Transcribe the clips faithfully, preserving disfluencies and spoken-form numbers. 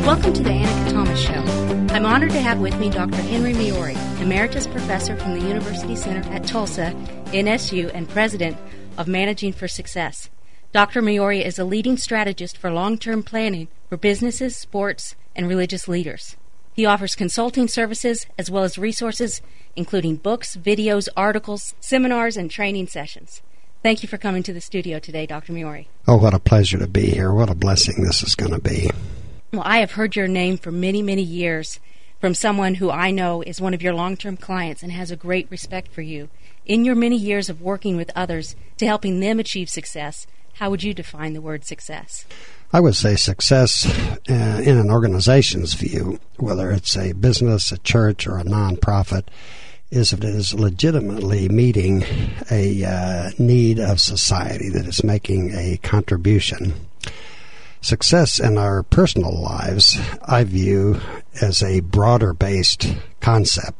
Welcome to the Annika Thomas Show. I'm honored to have with me Doctor Henry Miori, Emeritus Professor from the University Center at Tulsa, N S U, and President of Managing for Success. Doctor Miori is a leading strategist for long-term planning for businesses, sports, and religious leaders. He offers consulting services as well as resources, including books, videos, articles, seminars, and training sessions. Thank you for coming to the studio today, Doctor Miori. Oh, what a pleasure to be here. What a blessing this is going to be. Well, I have heard your name for many, many years from someone who I know is one of your long-term clients and has a great respect for you. In your many years of working with others to helping them achieve success, how would you define the word success? I would say success uh, in an organization's view, whether it's a business, a church, or a nonprofit, is if it is legitimately meeting a uh, need of society, that is making a contribution. Success in our personal lives, I view as a broader-based concept.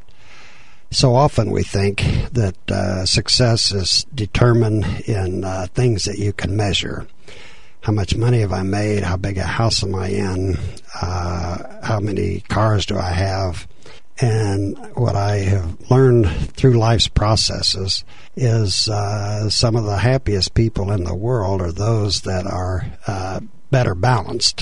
So often we think that uh, success is determined in uh, things that you can measure. How much money have I made? How big a house am I in? Uh, how many cars do I have? And what I have learned through life's processes is uh, some of the happiest people in the world are those that are uh, better balanced.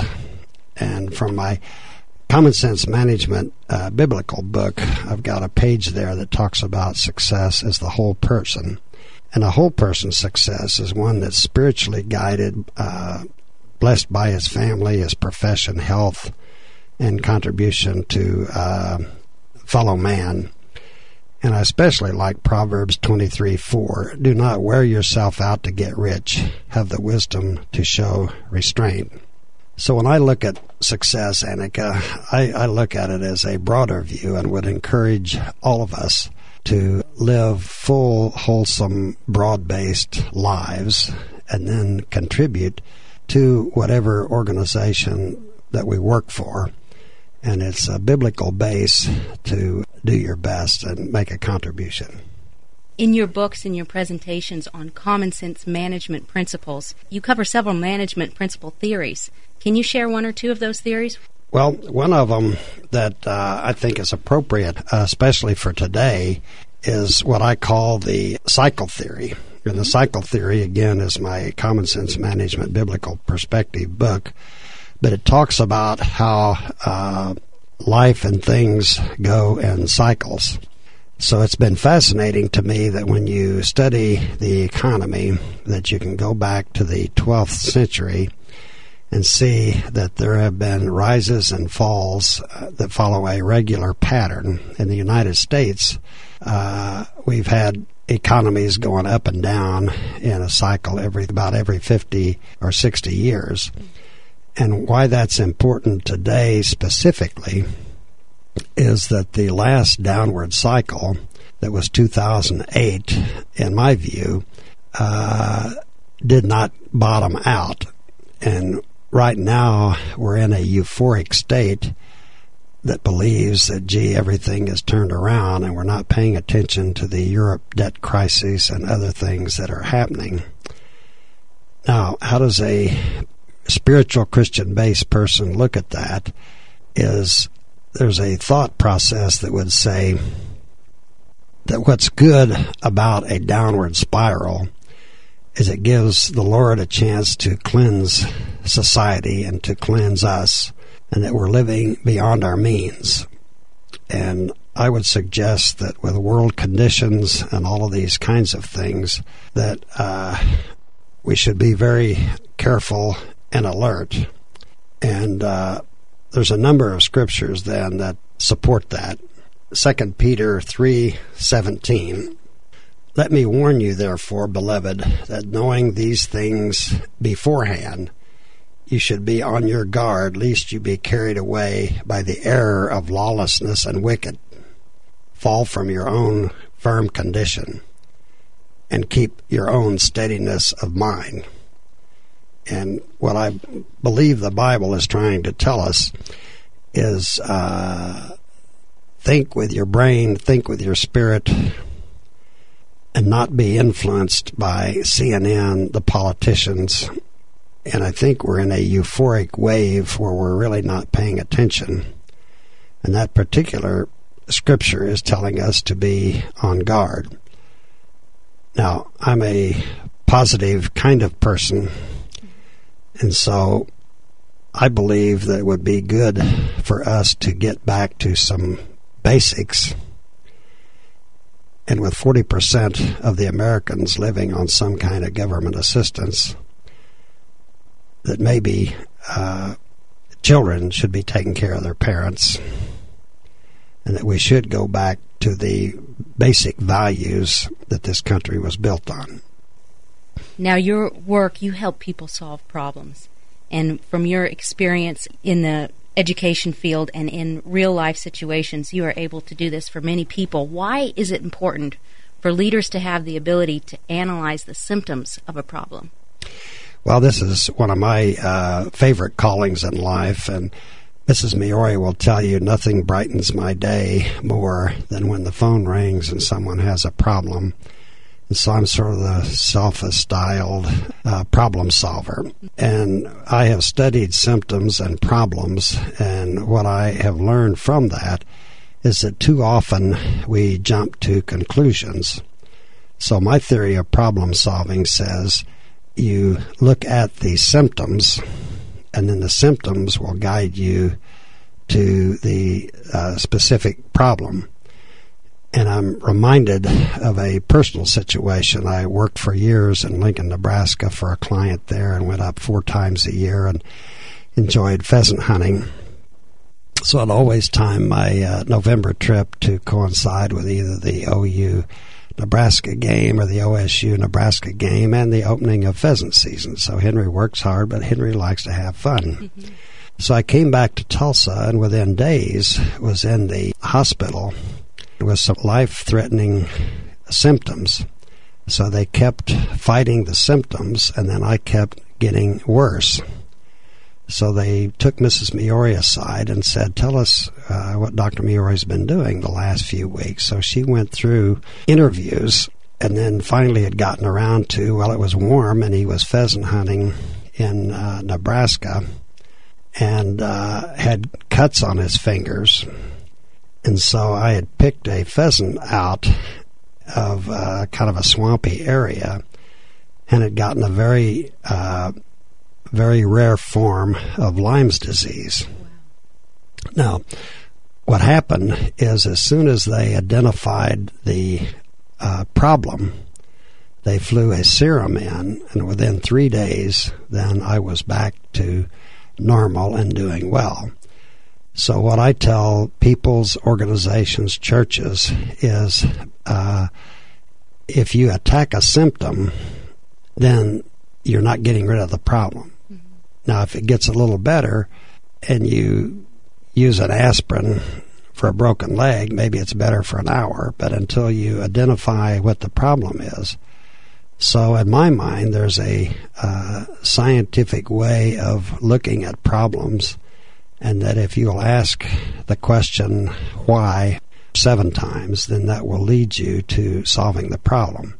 And from my Common Sense Management uh, biblical book, I've got a page there that talks about success as the whole person. And a whole person's success is one that's spiritually guided, uh, blessed by his family, his profession, health, and contribution to uh, fellow man. And I especially like Proverbs twenty-three four. Do not wear yourself out to get rich. Have the wisdom to show restraint. So when I look at success, Annika, I, I look at it as a broader view and would encourage all of us to live full, wholesome, broad-based lives and then contribute to whatever organization that we work for. And it's a biblical base to do your best and make a contribution. In your books and your presentations on common sense management principles, you cover several management principle theories. Can you share one or two of those theories? Well, one of them that uh, I think is appropriate, uh, especially for today, is what I call the cycle theory. And the cycle theory, again, is my Common Sense Management Biblical Perspective book. But it talks about how uh, life and things go in cycles. So it's been fascinating to me that when you study the economy, that you can go back to the twelfth century and see that there have been rises and falls uh, that follow a regular pattern. In the United States, uh, we've had economies going up and down in a cycle every about every fifty or sixty years. And why that's important today specifically is that the last downward cycle, that was two thousand eight, in my view, uh, did not bottom out. And right now we're in a euphoric state that believes that, gee, everything is turned around and we're not paying attention to the Europe debt crisis and other things that are happening. Now, how does a spiritual Christian-based person look at that? Is there's a thought process that would say that what's good about a downward spiral is it gives the Lord a chance to cleanse society and to cleanse us, and that we're living beyond our means. And I would suggest that with world conditions and all of these kinds of things, that uh, we should be very careful and alert. And uh, there's a number of scriptures then that support that. Second Peter three seventeen. Let me warn you, therefore, beloved, that knowing these things beforehand, you should be on your guard, lest you be carried away by the error of lawlessness and wicked. Fall from your own firm condition, and keep your own steadiness of mind. And what I believe the Bible is trying to tell us is uh, think with your brain, think with your spirit, and not be influenced by C N N, the politicians, And I think we're in a euphoric wave where we're really not paying attention. And that particular scripture is telling us to be on guard. Now, I'm a positive kind of person, and so I believe that it would be good for us to get back to some basics. And with forty percent of the Americans living on some kind of government assistance, that maybe uh, children should be taking care of their parents, and that we should go back to the basic values that this country was built on. Now, your work, you help people solve problems. And from your experience in the education field and in real-life situations, you are able to do this for many people. Why is it important for leaders to have the ability to analyze the symptoms of a problem? Well, this is one of my uh, favorite callings in life, and Missus Miori will tell you nothing brightens my day more than when the phone rings and someone has a problem. And so I'm sort of the self-styled uh, problem solver. And I have studied symptoms and problems, and what I have learned from that is that too often we jump to conclusions. So my theory of problem solving says you look at the symptoms, and then the symptoms will guide you to the uh, specific problem. And I'm reminded of a personal situation. I worked for years in Lincoln, Nebraska for a client there and went up four times a year and enjoyed pheasant hunting. So I'd always time my uh, November trip to coincide with either the O U Nebraska game or the O S U Nebraska game and the opening of pheasant season. So Henry works hard, but Henry likes to have fun. Mm-hmm. So I came back to Tulsa and within days was in the hospital with some life-threatening symptoms. So they kept fighting the symptoms, and then I kept getting worse. So they took Missus Miori aside and said, tell us uh, what Doctor Miori's been doing the last few weeks. So she went through interviews and then finally had gotten around to, well, it was warm and he was pheasant hunting in uh, Nebraska and uh, had cuts on his fingers. And so I had picked a pheasant out of uh, kind of a swampy area and had gotten a very, uh, very rare form of Lyme's disease. Wow. Now, what happened is as soon as they identified the uh, problem, they flew a serum in, and within three days, then I was back to normal and doing well. So what I tell people's organizations, churches, is uh, if you attack a symptom, then you're not getting rid of the problem. Mm-hmm. Now, if it gets a little better and you use an aspirin for a broken leg, maybe it's better for an hour, but until you identify what the problem is. So in my mind, there's a uh, scientific way of looking at problems, and that if you'll ask the question why seven times, then that will lead you to solving the problem.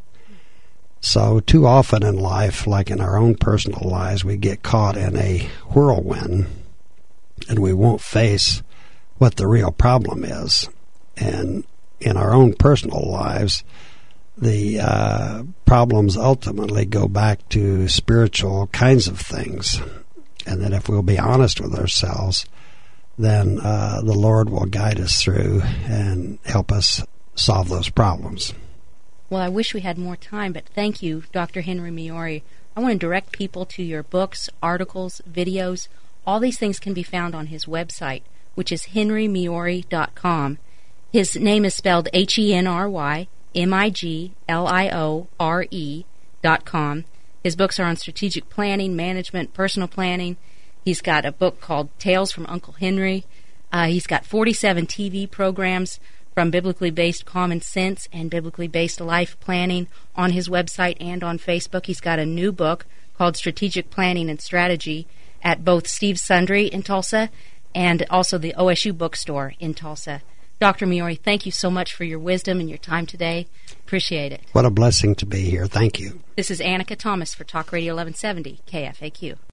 So too often in life, like in our own personal lives, we get caught in a whirlwind and we won't face what the real problem is. And in our own personal lives, the uh, problems ultimately go back to spiritual kinds of things. And that if we'll be honest with ourselves, then uh, the Lord will guide us through and help us solve those problems. Well, I wish we had more time, but thank you, Doctor Henry Miori. I want to direct people to your books, articles, videos. All these things can be found on his website, which is henry miori dot com. His name is spelled H E N R Y M I G L I O R E dot com. His books are on strategic planning, management, personal planning. He's got a book called Tales from Uncle Henry. Uh, he's got forty-seven T V programs from biblically based common sense and biblically based life planning on his website and on Facebook. He's got a new book called Strategic Planning and Strategy at both Steve's Sundry in Tulsa and also the O S U bookstore in Tulsa. Doctor Miori, thank you so much for your wisdom and your time today. Appreciate it. What a blessing to be here. Thank you. This is Annika Thomas for Talk Radio eleven seventy K F A Q.